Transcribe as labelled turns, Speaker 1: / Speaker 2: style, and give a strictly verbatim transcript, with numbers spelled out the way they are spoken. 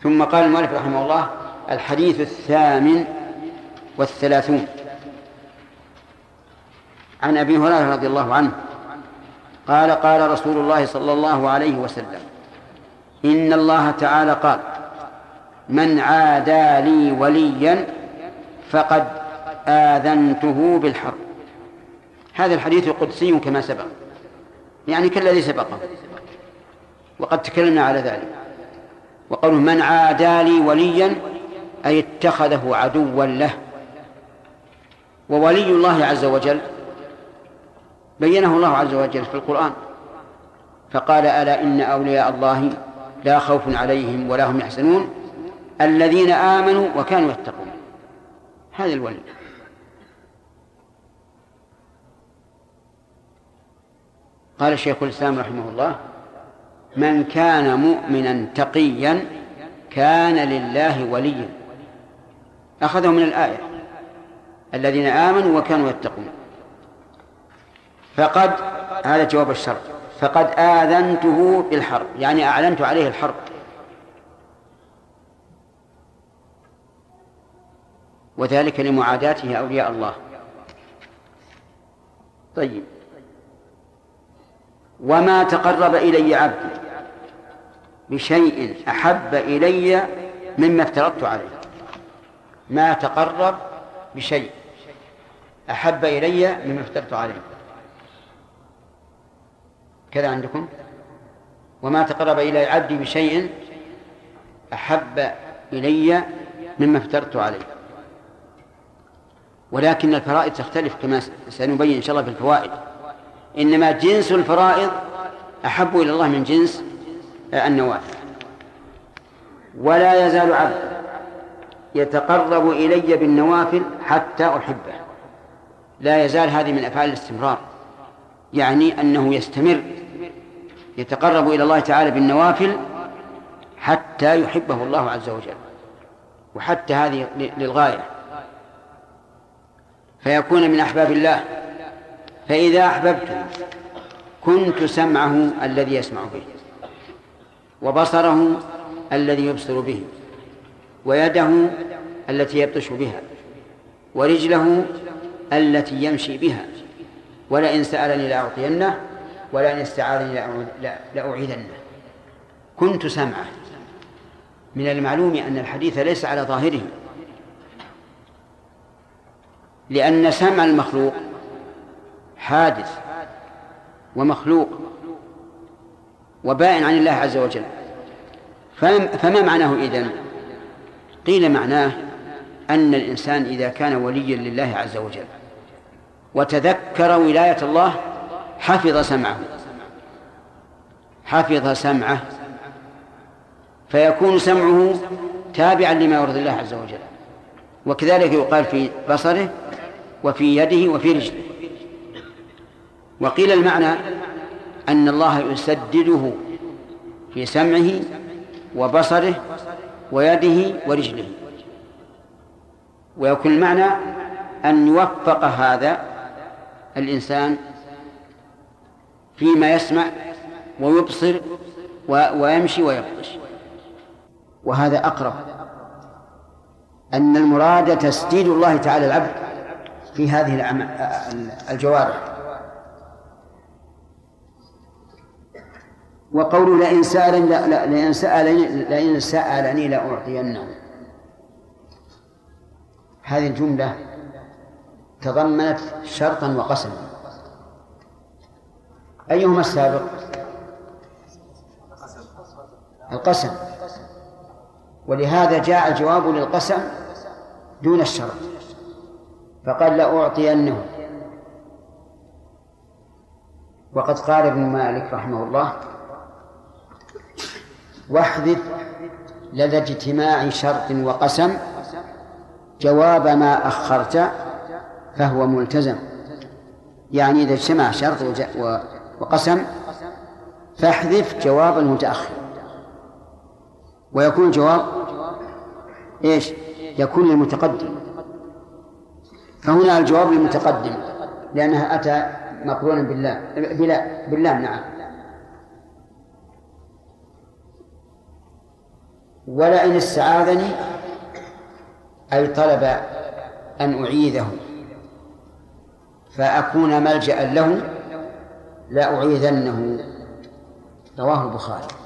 Speaker 1: ثم قال المؤلف رحمه الله: الحديث الثامن والثلاثون عن أبي هريرة رضي الله عنه قال: قال رسول الله صلى الله عليه وسلم: إن الله تعالى قال: من عادى لي وليا فقد آذنته بالحرب. هذا الحديث قدسي كما سبق، يعني كالذي سبقه، وقد تكلمنا على ذلك. وقوله من عادى لي وليا أي اتخذه عدوا له. وولي الله عز وجل بينه الله عز وجل في القرآن فقال: ألا إن أولياء الله لا خوف عليهم ولا هم يحزنون الذين آمنوا وكانوا يتقون. هذا الولي. قال شيخ الإسلام رحمه الله: من كان مؤمنا تقيا كان لله وليا. أخذه من الآية: الذين آمنوا وكانوا يتقون. فقد، هذا جواب الشرط، فقد آذنته بالحرب، يعني أعلنت عليه الحرب. وذلك لمعاداته أولياء الله. طيب. وما تقرب إلي عبدي بشيء أحب إلي مما افترضت عليه. ما تقرب بشيء أحب إلي مما افترضت عليه. كذا عندكم: وما تقرب إلي عبدي بشيء أحب إلي مما افترضت عليه. ولكن الفرائض تختلف كما سنبين إن شاء الله في الفوائد. إنما جنس الفرائض أحب إلى الله من جنس النوافل. ولا يزال عبد يتقرب إلي بالنوافل حتى أحبه. لا يزال، هذه من أفعال الاستمرار، يعني أنه يستمر يتقرب إلى الله تعالى بالنوافل حتى يحبه الله عز وجل. وحتى هذه للغاية، فيكون من أحباب الله. فإذا أحببته كنت سمعه الذي يسمع به، وبصره الذي يبصر به، ويده التي يبطش بها، ورجله التي يمشي بها. ولئن سألني لأعطينه ولئن استعاذني لأعيذنه. كنت سمعه. من المعلوم أن الحديث ليس على ظاهره، لأن سمع المخلوق حادث ومخلوق وبائن عن الله عز وجل. فما معناه إذن؟ قيل معناه أن الإنسان إذا كان وليا لله عز وجل وتذكر ولاية الله حفظ سمعه حفظ سمعه فيكون سمعه تابعا لما يرضي الله عز وجل. وكذلك يقال في بصره وفي يده وفي رجله. وقيل المعنى أن الله يسدده في سمعه وبصره ويده ورجله. ويكون المعنى أن يوفق هذا الإنسان فيما يسمع ويبصر ويمشي ويبطش. وهذا أقرب، أن المراد تسديد الله تعالى العبد في هذه الجوارح. وقول لئن سألني لئن سألني لئن سألني لأعطينه، هذه الجملة تضمنت شرطا وقسما. أيهما السابق؟ القسم. ولهذا جاء الجواب للقسم دون الشرط، فقال لأعطينه. وقد قال ابن مالك رحمه الله: واحذف لدى اجتماع شرط وقسم جواب ما أخرت فهو ملتزم. يعني إذا اجتمع شرط وقسم فاحذف جواب المتأخر، ويكون الجواب إيش؟ يكون المتقدم. فهنا الجواب المتقدم لأنها أتى مقرونا بالله بلا بالله. نعم. ولئن استعاذني أي طلب أن أعيذه فأكون ملجأ له لأعيذنه. رواه البخاري.